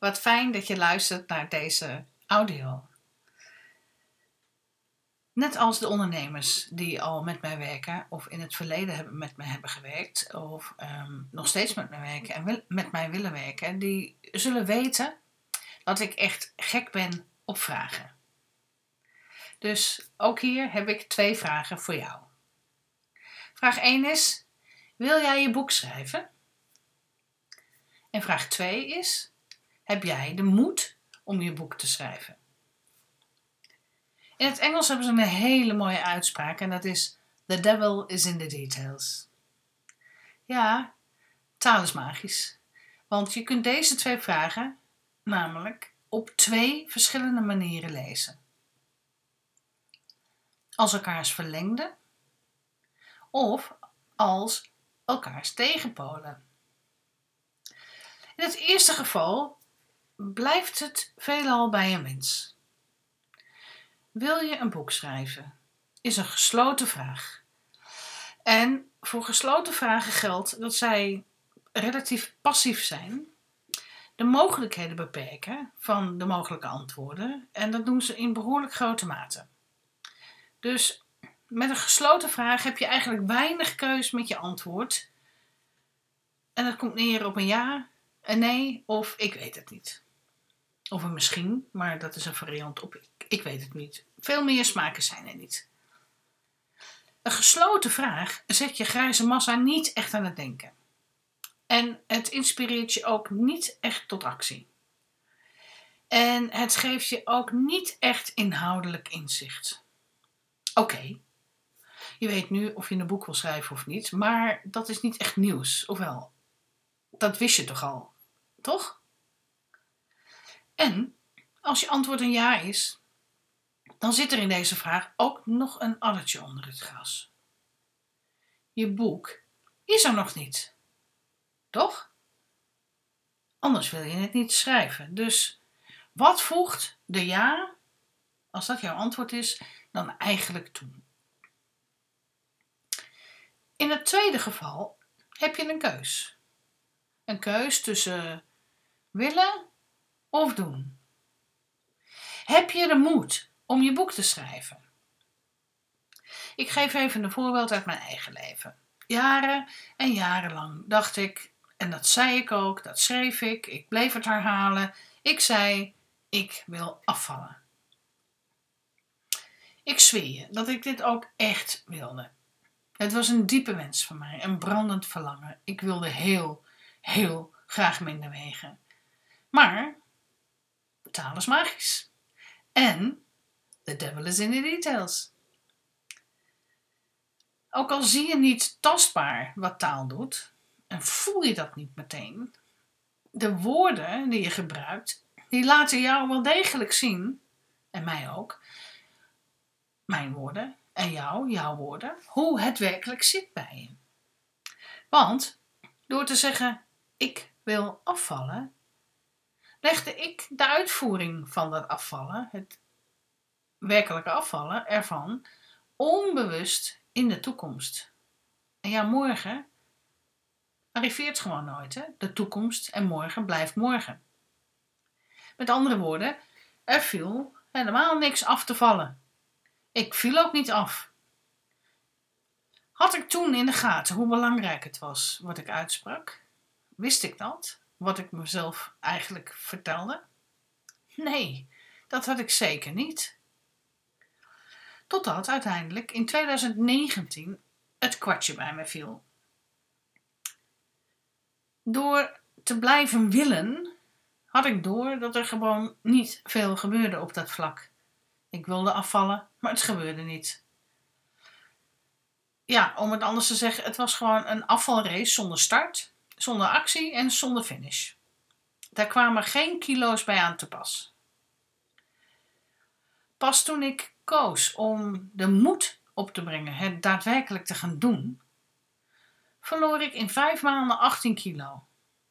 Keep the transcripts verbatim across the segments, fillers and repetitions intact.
Wat fijn dat je luistert naar deze audio. Net als de ondernemers die al met mij werken of in het verleden hebben, met mij hebben gewerkt of um, nog steeds met mij werken en wil, met mij willen werken, die zullen weten dat ik echt gek ben op vragen. Dus ook hier heb ik twee vragen voor jou. Vraag één is, wil jij je boek schrijven? En vraag twee is, heb jij de moed om je boek te schrijven? In het Engels hebben ze een hele mooie uitspraak en dat is The devil is in the details. Ja, taal is magisch. Want je kunt deze twee vragen namelijk op twee verschillende manieren lezen. Als elkaars verlengde of als elkaars tegenpolen. In het eerste geval blijft het veelal bij een wens. Wil je een boek schrijven? Is een gesloten vraag. En voor gesloten vragen geldt dat zij relatief passief zijn, de mogelijkheden beperken van de mogelijke antwoorden en dat doen ze in behoorlijk grote mate. Dus met een gesloten vraag heb je eigenlijk weinig keus met je antwoord en dat komt neer op een ja, een nee of ik weet het niet. Of een misschien, maar dat is een variant op ik, ik weet het niet. Veel meer smaken zijn er niet. Een gesloten vraag zet je grijze massa niet echt aan het denken. En het inspireert je ook niet echt tot actie. En het geeft je ook niet echt inhoudelijk inzicht. Oké, okay. Je weet nu of je een boek wil schrijven of niet, maar dat is niet echt nieuws. Ofwel, dat wist je toch al, toch? En als je antwoord een ja is, dan zit er in deze vraag ook nog een addertje onder het gras. Je boek is er nog niet, toch? Anders wil je het niet schrijven. Dus wat voegt de ja, als dat jouw antwoord is, dan eigenlijk toe? In het tweede geval heb je een keus. Een keus tussen willen of doen. Heb je de moed om je boek te schrijven? Ik geef even een voorbeeld uit mijn eigen leven. Jaren en jarenlang dacht ik, en dat zei ik ook, dat schreef ik, ik bleef het herhalen. Ik zei, ik wil afvallen. Ik zweer je dat ik dit ook echt wilde. Het was een diepe wens van mij, een brandend verlangen. Ik wilde heel, heel graag minder wegen. Maar taal is magisch. En the devil is in the details. Ook al zie je niet tastbaar wat taal doet, en voel je dat niet meteen, de woorden die je gebruikt, die laten jou wel degelijk zien, en mij ook, mijn woorden en jou, jouw woorden, hoe het werkelijk zit bij je. Want door te zeggen, ik wil afvallen, legde ik de uitvoering van dat afvallen, het werkelijke afvallen ervan, onbewust in de toekomst. En ja, morgen arriveert gewoon nooit. Hè? De toekomst en morgen blijft morgen. Met andere woorden, er viel helemaal niks af te vallen. Ik viel ook niet af. Had ik toen in de gaten hoe belangrijk het was wat ik uitsprak? Wist ik dat? Wat ik mezelf eigenlijk vertelde? Nee, dat had ik zeker niet. Totdat uiteindelijk in twintig negentien het kwartje bij me viel. Door te blijven willen, had ik door dat er gewoon niet veel gebeurde op dat vlak. Ik wilde afvallen, maar het gebeurde niet. Ja, om het anders te zeggen, het was gewoon een afvalrace zonder start, zonder actie en zonder finish. Daar kwamen geen kilo's bij aan te pas. Pas toen ik koos om de moed op te brengen het daadwerkelijk te gaan doen, verloor ik in vijf maanden achttien kilo.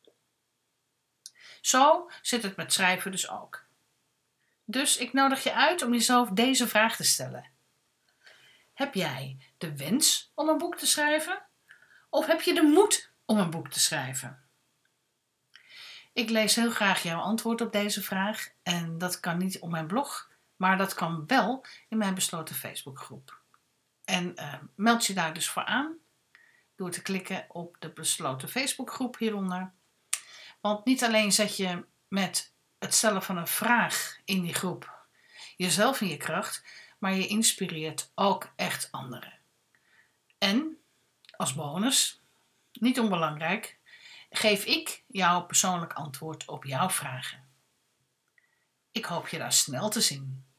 Zo zit het met schrijven dus ook. Dus ik nodig je uit om jezelf deze vraag te stellen. Heb jij de wens om een boek te schrijven? Of heb je de moed om een boek te schrijven? Ik lees heel graag jouw antwoord op deze vraag en dat kan niet op mijn blog, maar dat kan wel in mijn besloten Facebookgroep. En uh, meld je daar dus voor aan door te klikken op de besloten Facebookgroep hieronder. Want niet alleen zet je met het stellen van een vraag in die groep jezelf in je kracht, maar je inspireert ook echt anderen. En als bonus, niet onbelangrijk, geef ik jou persoonlijk antwoord op jouw vragen. Ik hoop je daar snel te zien.